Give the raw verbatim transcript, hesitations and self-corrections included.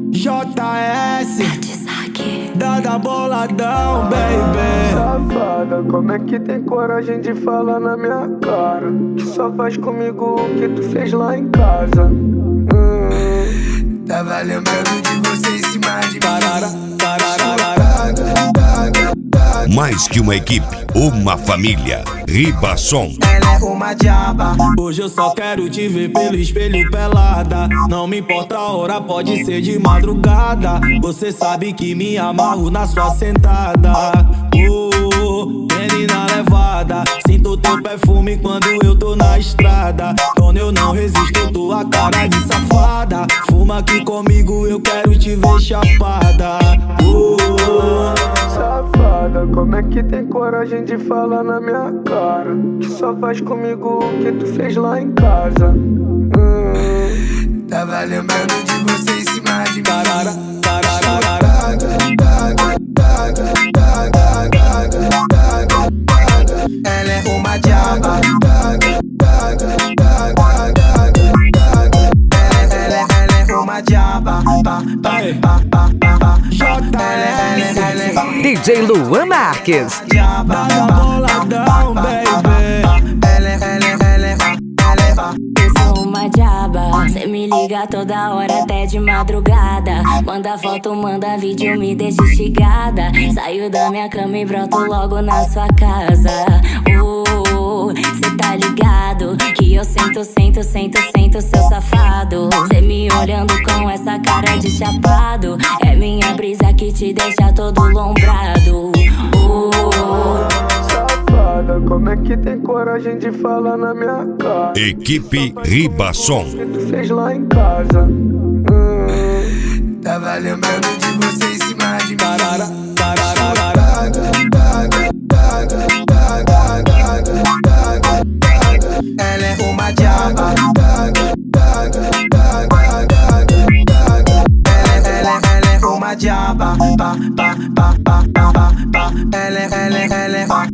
J S Dada boladão, baby. Safada, como é que tem coragem de falar na minha cara? Que só faz comigo o que tu fez lá em casa. hum. Tava lembrando de você em cima de Tarara, tarara. Mais que uma equipe, uma família. Ribasson. Ela é uma diaba. Hoje eu só quero te ver pelo espelho pelada. Não me importa a hora, pode ser de madrugada. Você sabe que me amarro na sua sentada. Oh, menina levada, sinto teu perfume quando eu tô na estrada. Quando eu não resisto, tua cara de safada. Fuma aqui comigo, eu quero te ver chapada. Oh, Safada, como é que tem coragem de falar na minha cara? Que só faz comigo o que tu fez lá em casa. hum. Tava lembrando de você em cima de tarara, tarara. Ela é uma diaba. Ela, ela, ela é uma diaba. Pa, pa, pa, pa, pa, pa. Ela, ela, ela é D J Luan Marques. diaba. Dada boladão, baby. Ela, ela, ela, ela é pa. Eu sou uma diaba, cê me liga toda hora até de madrugada. Manda foto, manda vídeo, me deixa instigada. Saio da minha cama e broto logo na sua casa. Oh, cê tá ligado que eu sento, sento, sento, sento seu safado. Cê me olhando com essa cara de chapado. É minha brisa que te deixa todo lombrado. Oh, Safada, como é que tem coragem de falar na minha cara? Equipe Ribasson. Que tu fez lá em casa. hum. Tava lembrando de você em cima de Tarara, tarara. Ela é uma diaba. Ela, ela, ela é uma diaba. Pa, pa, pa, pa, pa, pa. Ela, ela, ela é